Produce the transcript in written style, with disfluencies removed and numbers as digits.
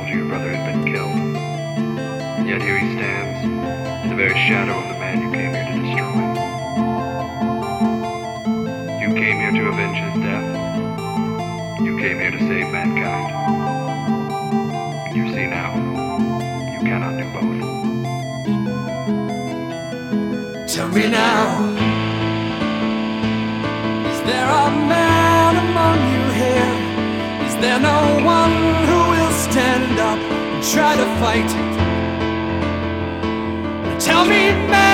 after your brother had been killed. And yet here he stands, in the very shadow of the man you came here to destroy. You came here to avenge his death. You came here to save mankind. You see now, you cannot do both. Tell me now, is there a man among you here? Is there no one who will stand up and try to fight? Tell me, man.